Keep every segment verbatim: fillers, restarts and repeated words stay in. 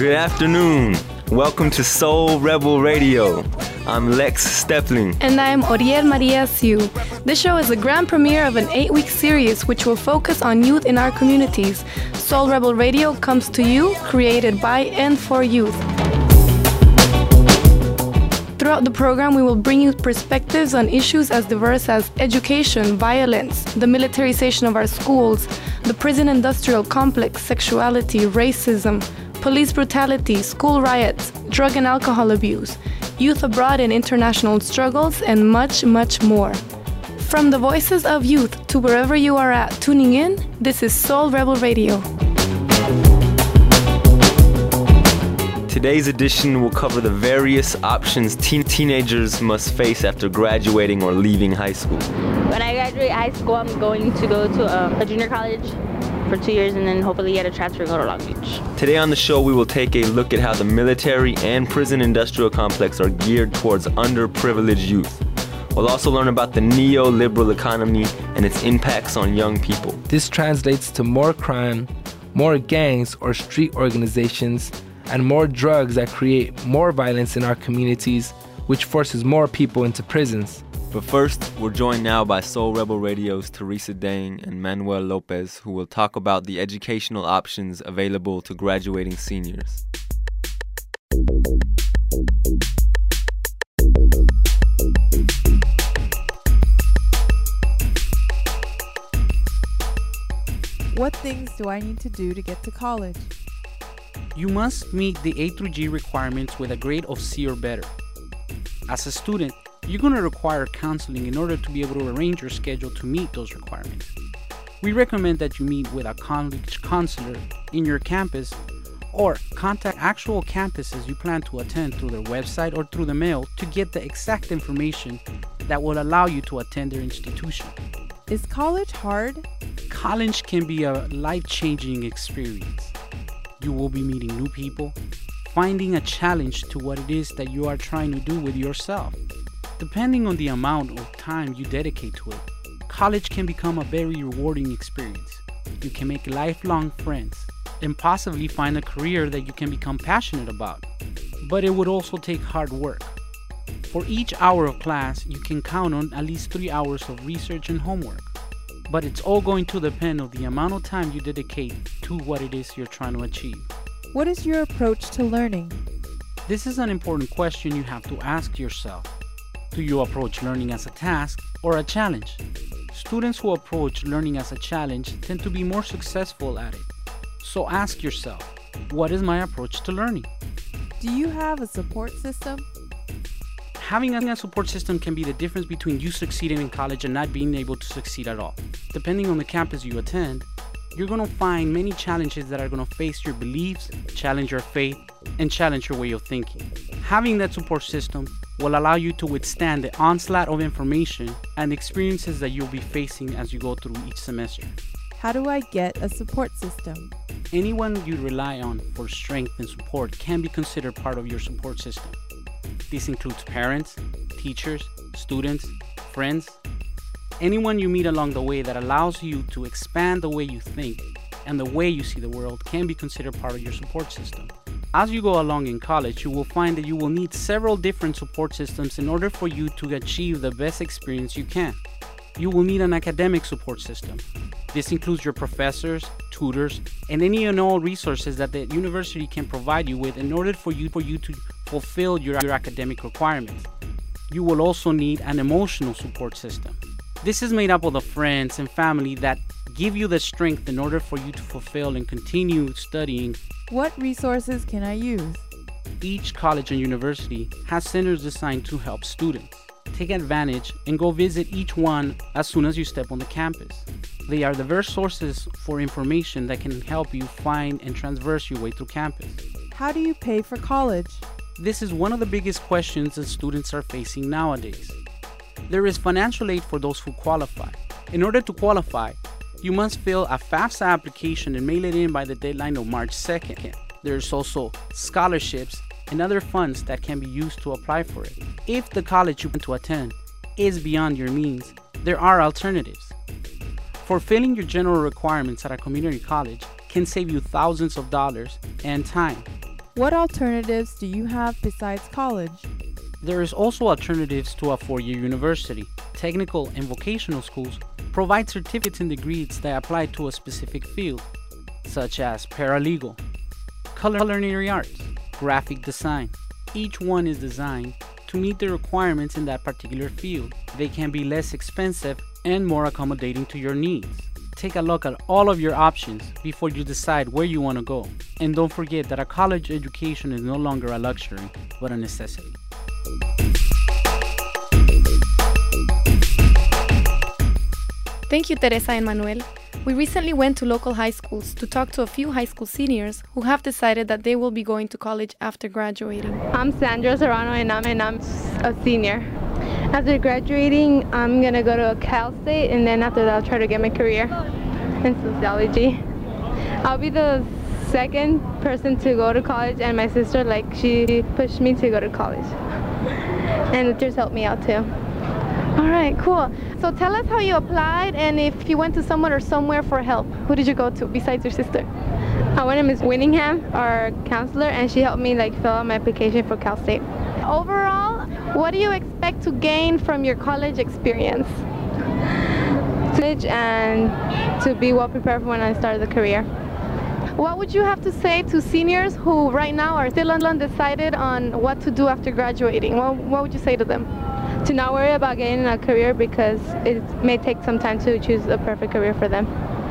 Good afternoon. Welcome to Soul Rebel Radio. I'm Lex Stepling. And I'm Oriel Maria Siu. This show is the grand premiere of an eight-week series which will focus on youth in our communities. Soul Rebel Radio comes to you, created by and for youth. Throughout the program, we will bring you perspectives on issues as diverse as education, violence, the militarization of our schools, the prison industrial complex, sexuality, racism, police brutality, school riots, drug and alcohol abuse, youth abroad and international struggles, and much, much more. From the voices of youth to wherever you are at tuning in, this is Soul Rebel Radio. Today's edition will cover the various options teen- teenagers must face after graduating or leaving high school. When I graduate high school, I'm going to go to um, a junior college for two years and then hopefully get a transfer and go to Long Beach. Today on the show, we will take a look at how the military and prison industrial complex are geared towards underprivileged youth. We'll also learn about the neoliberal economy and its impacts on young people. This translates to more crime, more gangs or street organizations, and more drugs that create more violence in our communities, which forces more people into prisons. But first, we're joined now by Soul Rebel Radio's Teresa Dang and Manuel Lopez, who will talk about the educational options available to graduating seniors. What things do I need to do to get to college? You must meet the A through G requirements with a grade of C or better. As a student, you're going to require counseling in order to be able to arrange your schedule to meet those requirements. We recommend that you meet with a college counselor in your campus or contact actual campuses you plan to attend through their website or through the mail to get the exact information that will allow you to attend their institution. Is college hard? College can be a life-changing experience. You will be meeting new people, finding a challenge to what it is that you are trying to do with yourself. Depending on the amount of time you dedicate to it, college can become a very rewarding experience. You can make lifelong friends and possibly find a career that you can become passionate about. But it would also take hard work. For each hour of class, you can count on at least three hours of research and homework. But it's all going to depend on the amount of time you dedicate to what it is you're trying to achieve. What is your approach to learning? This is an important question you have to ask yourself. Do you approach learning as a task or a challenge? Students who approach learning as a challenge tend to be more successful at it. So ask yourself, what is my approach to learning? Do you have a support system? Having a support system can be the difference between you succeeding in college and not being able to succeed at all. Depending on the campus you attend, you're going to find many challenges that are going to face your beliefs, challenge your faith, and challenge your way of thinking. Having that support system will allow you to withstand the onslaught of information and experiences that you'll be facing as you go through each semester. How do I get a support system? Anyone you rely on for strength and support can be considered part of your support system. This includes parents, teachers, students, friends, anyone you meet along the way that allows you to expand the way you think and the way you see the world can be considered part of your support system. As you go along in college, you will find that you will need several different support systems in order for you to achieve the best experience you can. You will need an academic support system. This includes your professors, tutors, and any and all resources that the university can provide you with in order for you, for you to fulfill your, your academic requirements. You will also need an emotional support system. This is made up of the friends and family that give you the strength in order for you to fulfill and continue studying. What resources can I use? Each college and university has centers designed to help students. Take advantage and go visit each one as soon as you step on the campus. They are diverse sources for information that can help you find and traverse your way through campus. How do you pay for college? This is one of the biggest questions that students are facing nowadays. There is financial aid for those who qualify. In order to qualify, you must fill a FAFSA application and mail it in by the deadline of March second. There's also scholarships and other funds that can be used to apply for it. If the college you want to attend is beyond your means, there are alternatives. Fulfilling your general requirements at a community college can save you thousands of dollars and time. What alternatives do you have besides college? There is also alternatives to a four-year university. Technical and vocational schools provide certificates and degrees that apply to a specific field, such as paralegal, culinary arts, graphic design. Each one is designed to meet the requirements in that particular field. They can be less expensive and more accommodating to your needs. Take a look at all of your options before you decide where you want to go. And don't forget that a college education is no longer a luxury, but a necessity. Thank you, Teresa and Manuel. We recently went to local high schools to talk to a few high school seniors who have decided that they will be going to college after graduating. I'm Sandra Serrano and I'm, and I'm a senior. After graduating, I'm going to go to Cal State, and then after that I'll try to get my career in sociology. I'll be the second person to go to college, and my sister, like, she pushed me to go to college. And the teachers helped me out too. All right, cool. So tell us how you applied and if you went to someone or somewhere for help. Who did you go to besides your sister? I went to Miss Winningham, our counselor, and she helped me like fill out my application for Cal State. Overall, what do you expect to gain from your college experience? And to be well prepared for when I start the career. What would you have to say to seniors who right now are still undecided on what to do after graduating? What, what would you say to them? To not worry about getting a career because it may take some time to choose a perfect career for them.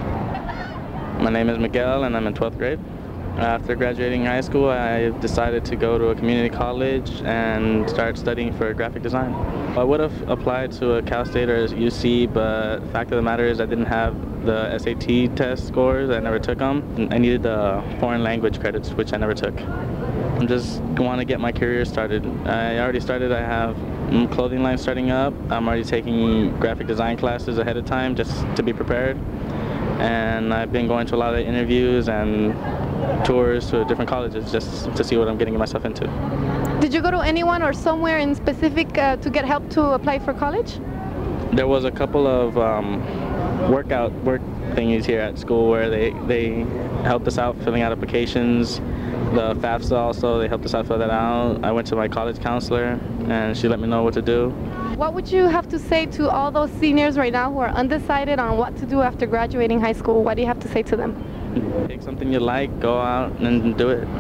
My name is Miguel and I'm in twelfth grade. After graduating high school, I decided to go to a community college and start studying for graphic design. I would have applied to a Cal State or U C, but the fact of the matter is I didn't have the S A T test scores. I never took them. I needed the foreign language credits, which I never took. I just want to get my career started. I already started. I have a clothing line starting up. I'm already taking graphic design classes ahead of time just to be prepared. And I've been going to a lot of interviews and tours to different colleges just to see what I'm getting myself into. Did you go to anyone or somewhere in specific uh, to get help to apply for college? There was a couple of um, workout work thingies here at school where they, they helped us out filling out applications. The FAFSA also, they helped us out fill that out. I went to my college counselor and she let me know what to do. What would you have to say to all those seniors right now who are undecided on what to do after graduating high school? What do you have to say to them? Pick something you like, go out and do it.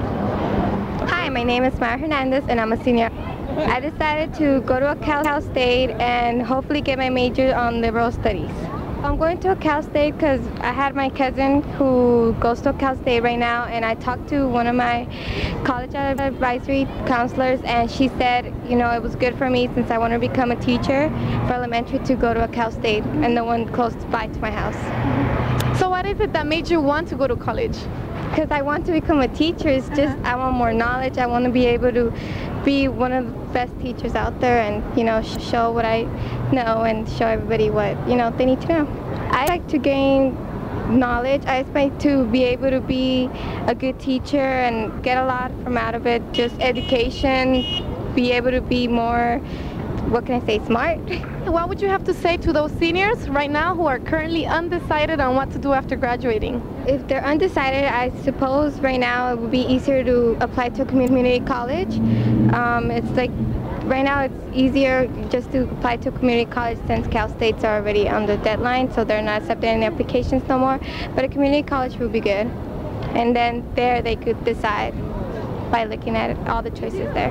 Hi, my name is Maya Hernandez and I'm a senior. I decided to go to a Cal State and hopefully get my major on liberal studies. I'm going to a Cal State because I had my cousin who goes to a Cal State right now, and I talked to one of my college advisory counselors, and she said, you know, it was good for me since I want to become a teacher for elementary to go to a Cal State and the one close by to my house. So what is it that made you want to go to college? Because I want to become a teacher. It's just I want more knowledge. I want to be able to be one of the best teachers out there and, you know, show what I know and show everybody what, you know, they need to know. I like to gain knowledge. I expect to be able to be a good teacher and get a lot from out of it. Just education, be able to be more, what can I say, smart. What would you have to say to those seniors right now who are currently undecided on what to do after graduating? If they're undecided, I suppose right now it would be easier to apply to a community college. Um, it's like, right now it's easier just to apply to a community college since Cal States are already on the deadline, so they're not accepting any applications no more. But a community college would be good. And then there they could decide by looking at it, all the choices there.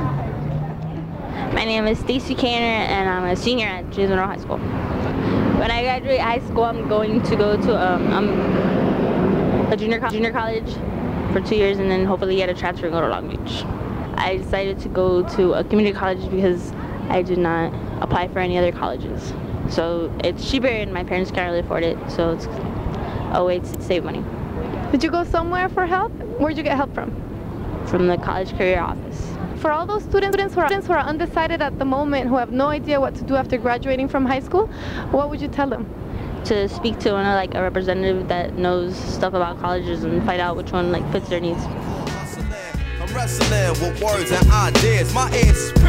My name is Stacy Kaner and I'm a senior at James Monroe High School. When I graduate high school, I'm going to go to um, I'm a junior, co junior college for two years and then hopefully get a transfer and go to Long Beach. I decided to go to a community college because I did not apply for any other colleges. So it's cheaper and my parents can't really afford it, so it's a way to save money. Did you go somewhere for help? Where'd you get help from? From the college career office. For all those students, students, who are, students who are undecided at the moment, who have no idea what to do after graduating from high school, what would you tell them? To speak to one of like a representative that knows stuff about colleges and find out which one like fits their needs. I'm wrestling with words and ideas. My ears is pricked.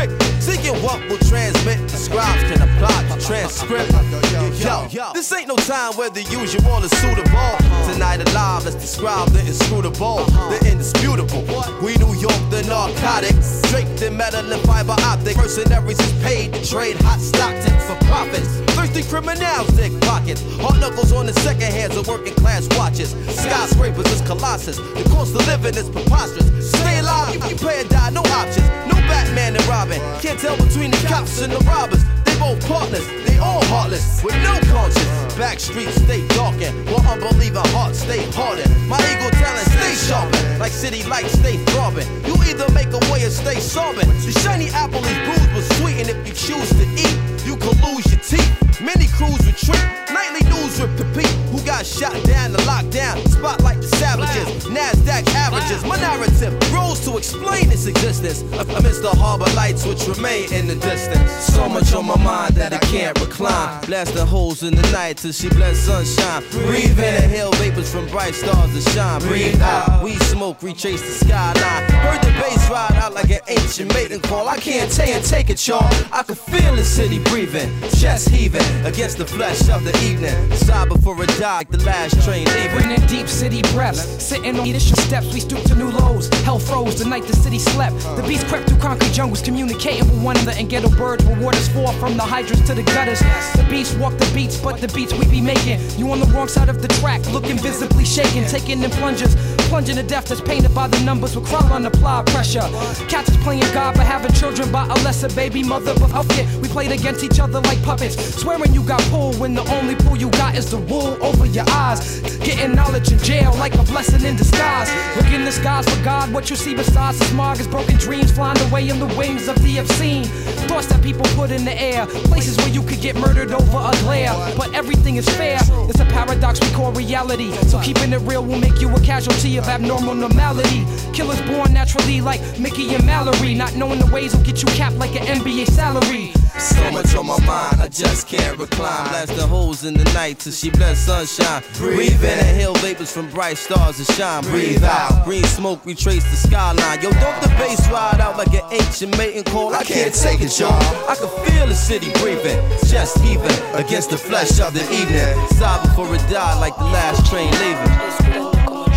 Seeking what will transmit, the scribes can apply the transcript. Yo, this ain't no time where the usual is suitable. Tonight alive, let's describe the inscrutable, the indisputable. We New York, the narcotics, draped in metal and fiber optic. Mercenaries is paid to trade hot Stockton for profits. Thirsty criminals dig pockets. Hard knuckles on the second hands of working class watches. Skyscrapers is colossus. The cost of living is preposterous. Stay alive, you, you pay or die, no options. No Batman and Robin. Can't tell between the cops and the robbers. They both partners, they all heartless, with no conscience. Back streets stay darkened, while unbelieving hearts stay hardened. My ego talent stay sharpened, like city lights stay throbbing. You either make a way or stay sobbing. The shiny apple is bruised but sweet, and if you choose to eat, you can lose your teeth. Many crews retreat, nightly news repeat. Who got shot down and locked down? Spotlight the savages, NASDAQ averages. My narrative grows to explain its existence amidst the harbor lights which remain in the distance. So much on my mind that I can't recline. Blasting holes in the night till she bless sunshine. Breathe in, inhale vapors from bright stars that shine. Breathe out, we smoke, retrace the skyline. Heard the bass ride out like an ancient mating call. I can't take it, take it, y'all. I can feel the city breathing, chest heaving against the flesh of the evening. Sigh before it die like the last train leaving. Bringing deep city breaths, sitting on leadership steps, we stoop to new lows. Hell froze the night the city slept. The beast crept through concrete jungles, communicating with one another and ghetto birds where waters fall from the hydrants to the gutters. The beast walk the beats, but the beats we be making. You on the wrong side of the track, looking visibly shaken, taking in plungers, plunging to death that's painted by the numbers with crowd on applied pressure. Cats is playing God but having children by a lesser baby mother. But fuck it, we played against each other like puppets, swearing you got pulled when the only pull you got is the wool over your eyes. Getting knowledge in jail like a blessing in disguise. Look in the skies for God, what you see besides the smog is broken dreams flying away in the wings of the obscene. Thoughts that people put in the air, places where you could get murdered over a glare. But everything is fair, it's a paradox we call reality. So keeping it real will make you a casualty of abnormal normality. Killers born naturally like Mickey and Mallory. Not knowing the ways will get you capped like an N B A salary. So much on my mind, I just can't recline. Blasting holes in the night till she bless sunshine. Breathe in, inhale vapors from bright stars that shine. Breathe out, green smoke retrace the skyline. Yo, don't the bass ride out like an ancient mating call. I can't take it, y'all. I can feel the city breathing, chest heaving against the flesh of the evening. Sigh before it die like the last train leaving.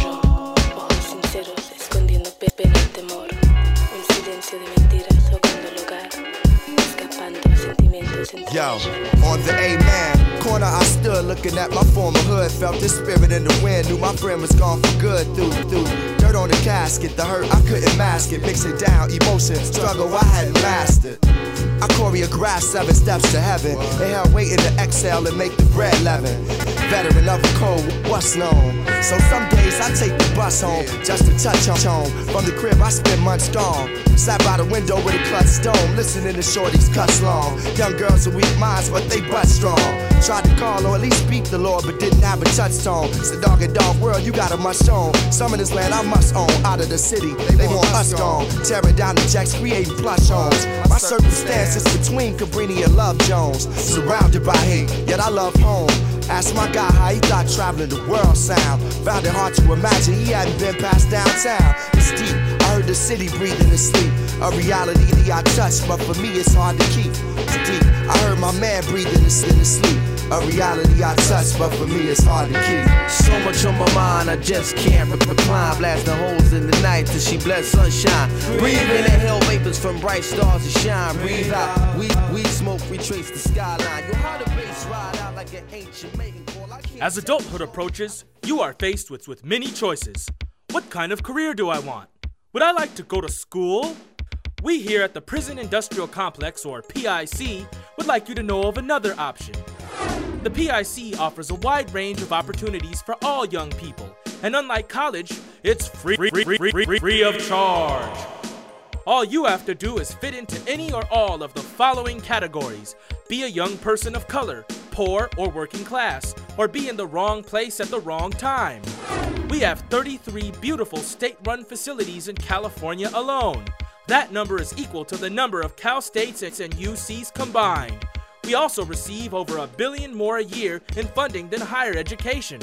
Yo, on the A-man corner I stood looking at my former hood. Felt the spirit in the wind, knew my friend was gone for good. Through, through dirt on the casket, the hurt I couldn't mask it. Mixing down emotion, struggle I hadn't mastered. I choreographed seven steps to heaven. Inhale, waiting to exhale and make the bread leaven. Veteran of a code, what's known. So some days I take the bus home just to touch on home. From the crib I spend months gone. Sat by the window with a clutch stone, listening to shorties cuss long. Young girls with weak minds, but they butt strong. Tried to call or at least speak the Lord, but didn't have a touchstone. It's a dog and dog world, you got a must own. Some of this land I must own. Out of the city, they want us gone. Tearing down the jacks, creating plush homes. My circumstances between Cabrini and Love Jones. Surrounded by hate, yet I love home. Asked my guy how he thought traveling the world sound. Found it hard to imagine he hadn't been past downtown. It's deep, I heard the city breathing in sleep. A reality that I touch, but for me it's hard to keep. It's deep, I heard my man breathing in his sleep. A reality I touch, but for me it's hard to keep. So much on my mind, I just can't recline. Blasting holes in the night till she bless sunshine. Breathe in, inhale vapors from bright stars that shine. Breathe out, we, we smoke, retrace the skyline. You'll hear the bass ride out like an ancient mating call. As adulthood approaches, you are faced with, with many choices. What kind of career do I want? Would I like to go to school? We here at the Prison Industrial Complex, or P I C, would like you to know of another option. The P I C offers a wide range of opportunities for all young people, and unlike college, it's free, free, free, free, free, free of charge. All you have to do is fit into any or all of the following categories. Be a young person of color, poor or working class, or be in the wrong place at the wrong time. We have thirty-three beautiful state-run facilities in California alone. That number is equal to the number of Cal States and U Cs combined. We also receive over a billion more a year in funding than higher education.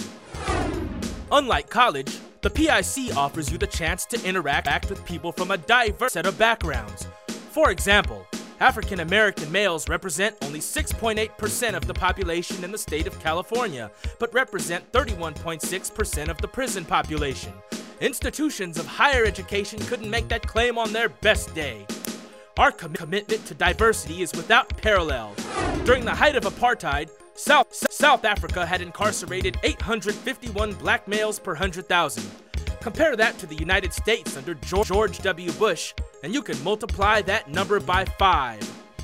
Unlike college, the P I C offers you the chance to interact with people from a diverse set of backgrounds. For example, African American males represent only six point eight percent of the population in the state of California, but represent thirty-one point six percent of the prison population. Institutions of higher education couldn't make that claim on their best day. Our com- commitment to diversity is without parallel. During the height of apartheid, South, South Africa had incarcerated eight hundred fifty-one black males per one hundred thousand. Compare that to the United States under George W. Bush, and you can multiply that number by five.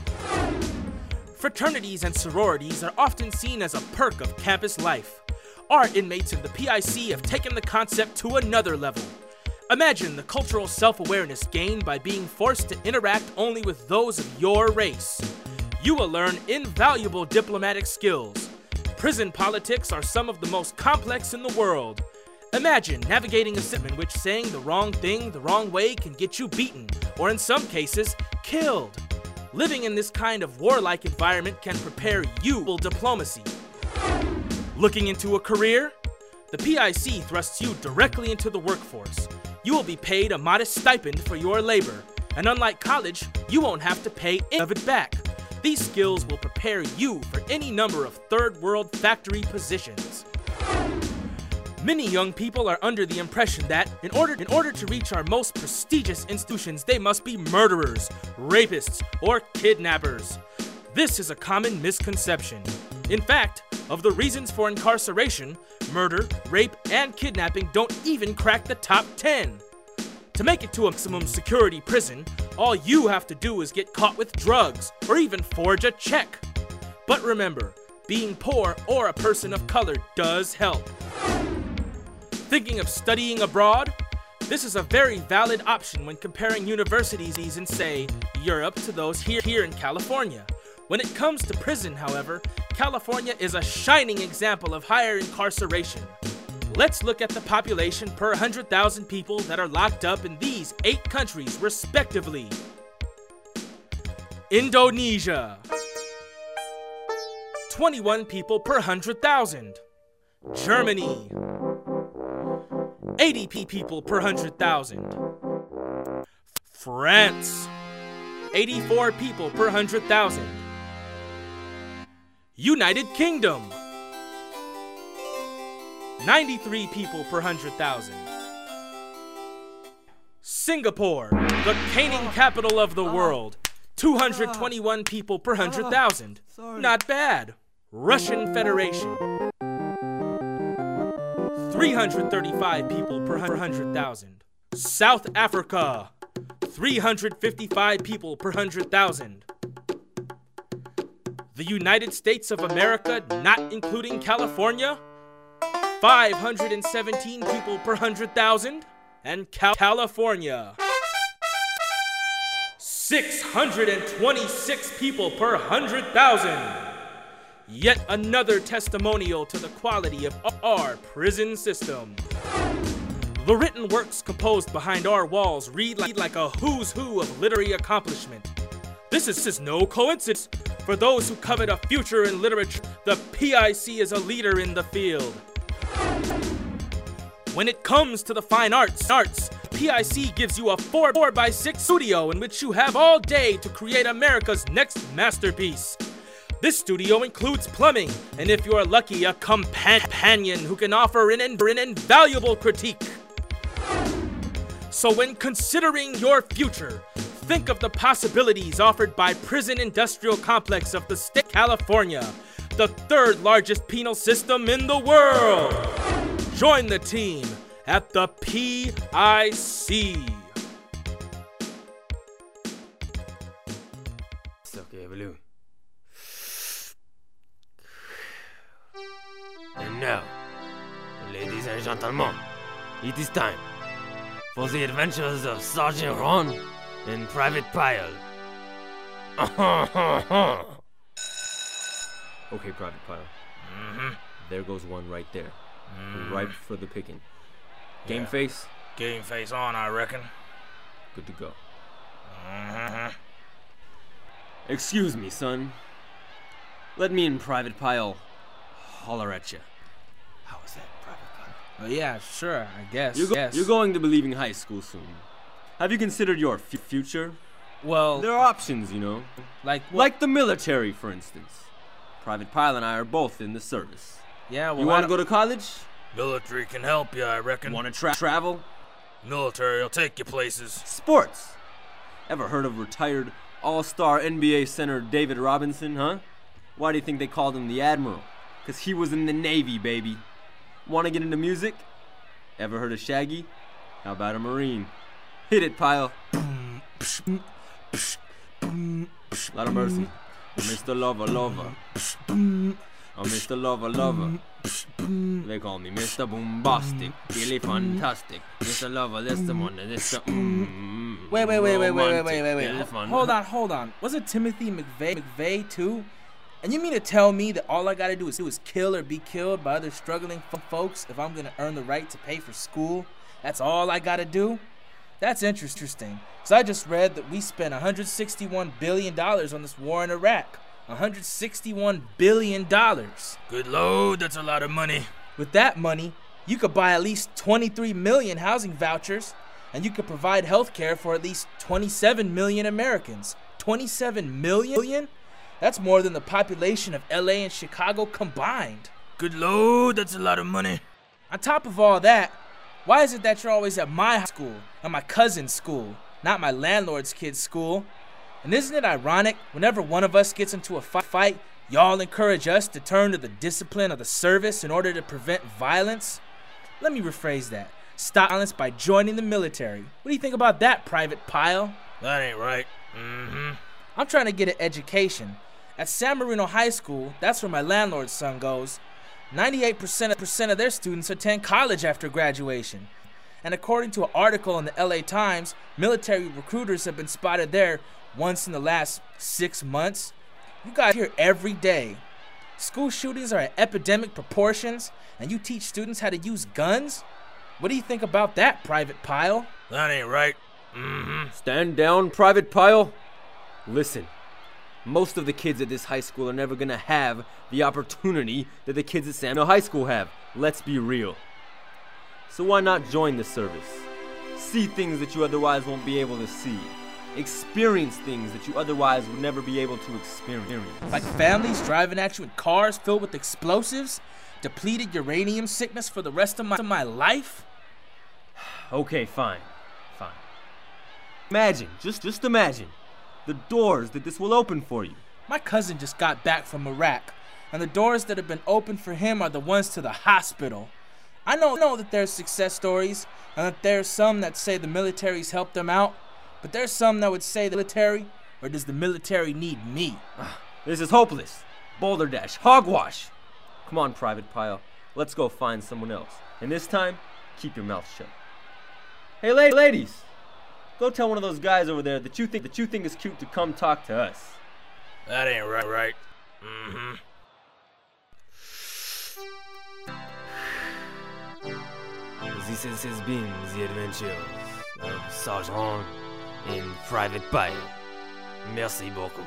Fraternities and sororities are often seen as a perk of campus life. Our inmates in the P I C have taken the concept to another level. Imagine the cultural self-awareness gained by being forced to interact only with those of your race. You will learn invaluable diplomatic skills. Prison politics are some of the most complex in the world. Imagine navigating a system in which saying the wrong thing the wrong way can get you beaten, or in some cases, killed. Living in this kind of warlike environment can prepare you for diplomacy. Looking into a career? The P I C thrusts you directly into the workforce. You will be paid a modest stipend for your labor, and unlike college, you won't have to pay any of it back. These skills will prepare you for any number of third world factory positions. Many young people are under the impression that in order, in order to reach our most prestigious institutions, they must be murderers, rapists, or kidnappers. This is a common misconception. In fact, of the reasons for incarceration, murder, rape, and kidnapping don't even crack the top ten. To make it to a maximum security prison, all you have to do is get caught with drugs, or even forge a check. But remember, being poor or a person of color does help. Thinking of studying abroad? This is a very valid option when comparing universities in, say, Europe to those here, here in California. When it comes to prison, however, California is a shining example of higher incarceration. Let's look at the population per one hundred thousand people that are locked up in these eight countries, respectively. Indonesia, twenty-one people per one hundred thousand. Germany, eighty people per one hundred thousand. France, eighty-four people per one hundred thousand. United Kingdom, ninety-three people per one hundred thousand. Singapore, the caning capital of the world, two hundred twenty-one people per one hundred thousand. Not bad. Russian Federation, three hundred thirty-five people per one hundred thousand. South Africa, three hundred fifty-five people per one hundred thousand. The United States of America, not including California, five hundred seventeen people per one hundred thousand. And Cal- California, six hundred twenty-six people per one hundred thousand. Yet another testimonial to the quality of our prison system. The written works composed behind our walls read like, like a who's who of literary accomplishment. This is, is no coincidence. For those who covet a future in literature, the P I C is a leader in the field. When it comes to the fine arts, arts, P I C gives you a four by six studio in which you have all day to create America's next masterpiece. This studio includes plumbing, and if you're lucky, a companion who can offer an, an invaluable critique. So when considering your future, think of the possibilities offered by Prison Industrial Complex of the state of California, the third largest penal system in the world. Join the team at the P I C. Okay, Baloo. And now, ladies and gentlemen, it is time for the adventures of Sergeant Ron and Private Pyle. Okay, Private Pyle. Mm-hmm. There goes one right there. Mm. Ripe for the picking. Game Yeah. face? Game face on, I reckon. Good to go. Mm-hmm. Excuse me, son. Let me and Private Pyle holler at you. How was that, Private Pyle? Oh, yeah, sure, I guess. You're, go- yes. you're going to be leaving high school soon. Have you considered your f- future? Well... There are options, you know. Like what? Like the military, for instance. Private Pyle and I are both in the service. Yeah, well... You want to go to college? Military can help you, I reckon. Want to tra- travel? Military will take you places. Sports. Ever heard of retired all-star N B A center David Robinson, huh? Why do you think they called him the Admiral? Because he was in the Navy, baby. Want to get into music? Ever heard of Shaggy? How about a Marine? Hit it, Pyle. Lot of mercy. Mister Lover, Lover. Oh, Mister Lover, Lover. They call me Mister Boombastic, really fantastic. Mister Lover, this the one, this the mm, Wait, wait, wait, wait, wait, wait, wait, wait, wait. really fun. Hold on, hold on. Was it Timothy McVeigh, McVeigh too? And you mean to tell me that all I gotta do is, do is kill or be killed by other struggling f- folks if I'm gonna earn the right to pay for school? That's all I gotta do? That's interesting. Because I just read that we spent one hundred sixty-one billion dollars on this war in Iraq. one hundred sixty-one billion dollars. Good Lord, that's a lot of money. With that money, you could buy at least twenty-three million housing vouchers, and you could provide health care for at least twenty-seven million Americans. twenty-seven million? That's more than the population of L A and Chicago combined. Good Lord, that's a lot of money. On top of all that, why is it that you're always at my school, or my cousin's school, not my landlord's kid's school? And isn't it ironic, whenever one of us gets into a fight, y'all encourage us to turn to the discipline of the service in order to prevent violence? Let me rephrase that. Stop violence by joining the military. What do you think about that, Private Pyle? That ain't right. Mm-hmm. I'm trying to get an education. At San Marino High School, that's where my landlord's son goes, ninety-eight percent of their students attend college after graduation. And according to an article in the L A Times, military recruiters have been spotted there once in the last six months. You guys hear every day. School shootings are at epidemic proportions, and you teach students how to use guns? What do you think about that, Private Pyle? That ain't right. Mm-hmm. Stand down, Private Pyle. Listen, most of the kids at this high school are never gonna have the opportunity that the kids at San Marino High School have. Let's be real. So why not join the service? See things that you otherwise won't be able to see. Experience things that you otherwise would never be able to experience. Like families driving at you in cars filled with explosives? Depleted uranium sickness for the rest of my, of my life? Okay, fine. Fine. Imagine, just, just imagine, the doors that this will open for you. My cousin just got back from Iraq, and the doors that have been opened for him are the ones to the hospital. I know, know that there's success stories, and that there's some that say the military's helped them out, but there's some that would say the military, or does the military need me? This is hopeless. Boulder Dash, hogwash. Come on, Private Pyle, let's go find someone else. And this time, keep your mouth shut. Hey, la- ladies, go tell one of those guys over there that you think that you think is cute to come talk to us. That ain't right, right? Mm-hmm. This has, has been the adventures of Sergeant and Private Pyle. Merci beaucoup.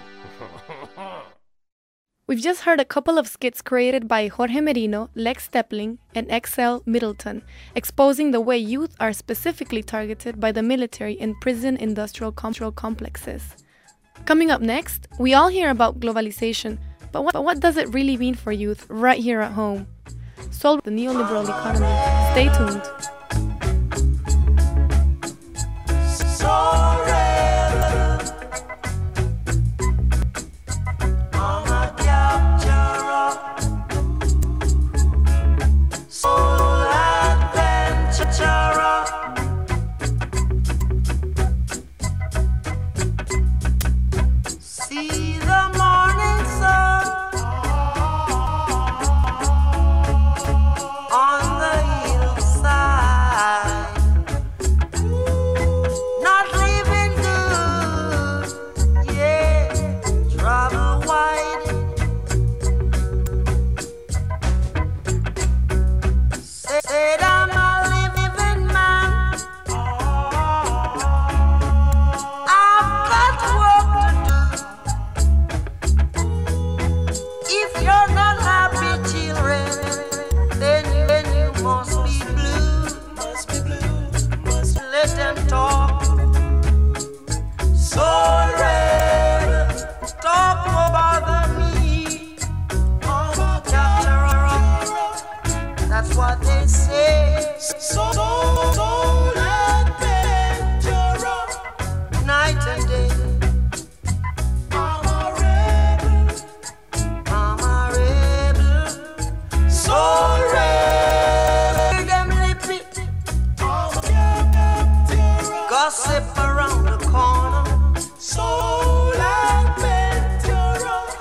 We've just heard a couple of skits created by Jorge Merino, Lex Stepling, and X L Middleton, exposing the way youth are specifically targeted by the military in prison industrial complexes. Coming up next, we all hear about globalization, but what, but what does it really mean for youth right here at home? Solve the neoliberal economy. Stay tuned. Not leave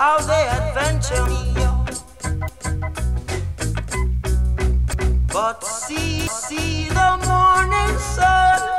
how they adventure me. But see, see the morning sun